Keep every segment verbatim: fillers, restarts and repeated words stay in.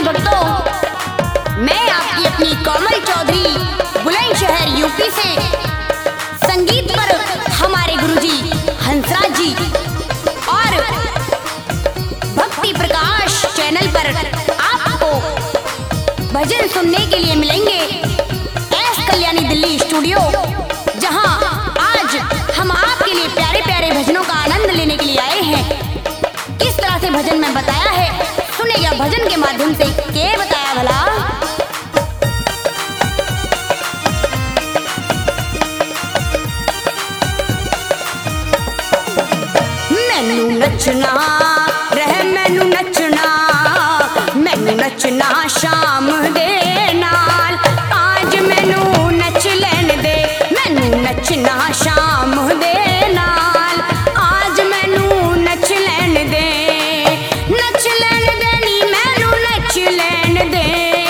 भक्तों, मैं आपकी अपनी कोमल चौधरी बुलंदशहर यूपी से संगीत पर हमारे गुरुजी हंसराज जी और भक्ति प्रकाश चैनल पर आपको भजन सुनने के लिए मिलेंगे एस कल्याणी दिल्ली स्टूडियो, जहां आज हम आपके लिए प्यारे प्यारे भजनों का आनंद लेने के लिए आए हैं। किस तरह से भजन में बताया है सुनेगा भजन के माध्यम से। के बताया भला? मैनू नचना रह मैनू नचना मैनू नचना शाम दे नाल, आज मैनू नच लैन दे मैनू नचना शाम दे नाल, आज मैनू नच लैन दे नच लैन दे नी मैनू नच लैन दे।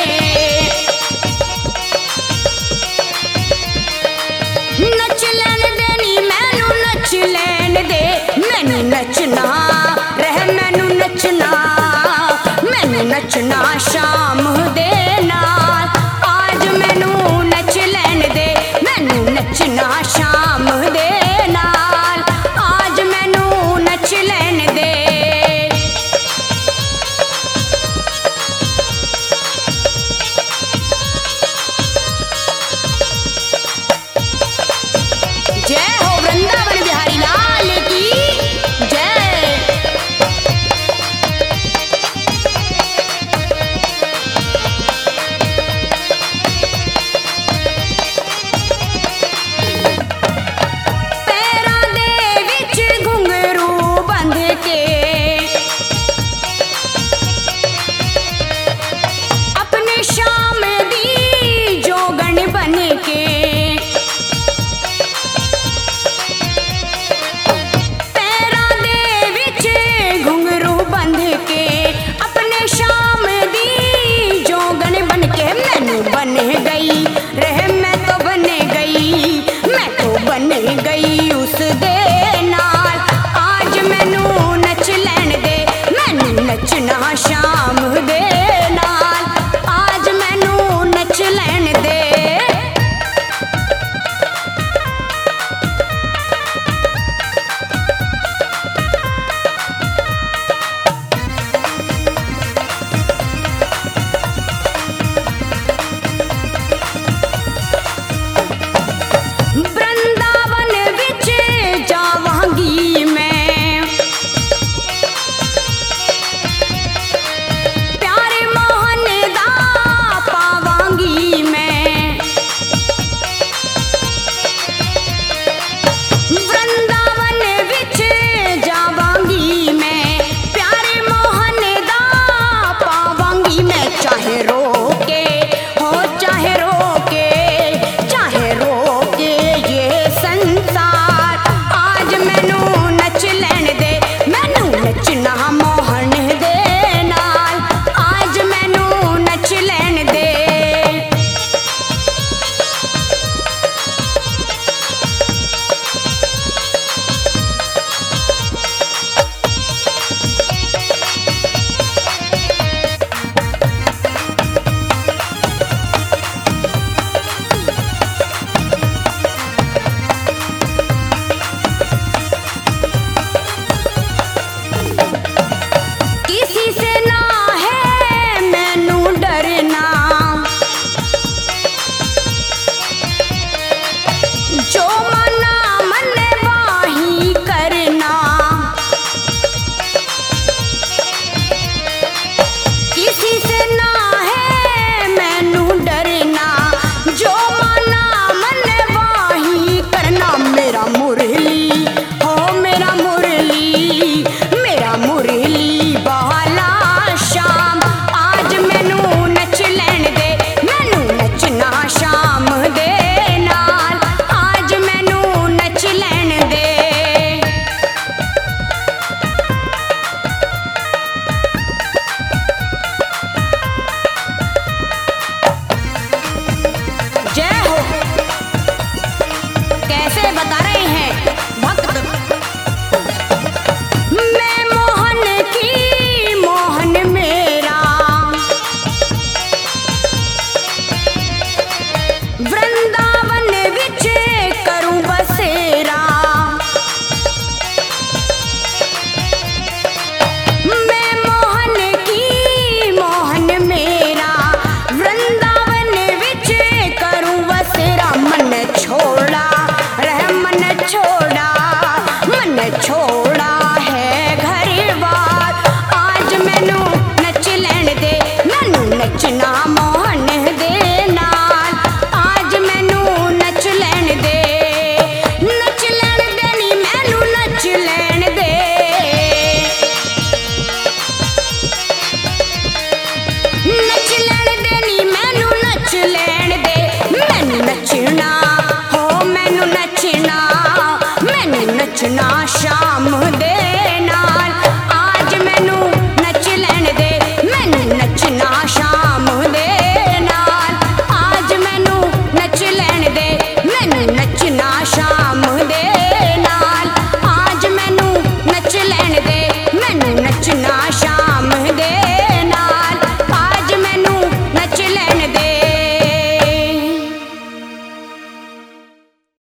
नच लैन दे नी मैनू नच लैन दे, मैनू नचना रह मैनू नचना मैनू नचना शाम दे नाल, आज मैनू नच लैन दे मैनू नचना शाम दे नाल, आज मैनू नच लैन दे। जय हो वृंदावन बिहारी लाल की जय। पैरां दे विच घुंघरू बंध के अपने शाम दी जोगन बन के, पैरां दे विच घुंघरू बंध के अपने शाम दी जोगन बन के, मैनू बन गई रह मैं तो बन गई मैं तो बन गई उस दे नाल, आज मैनू नच लैन दे मैनू नचना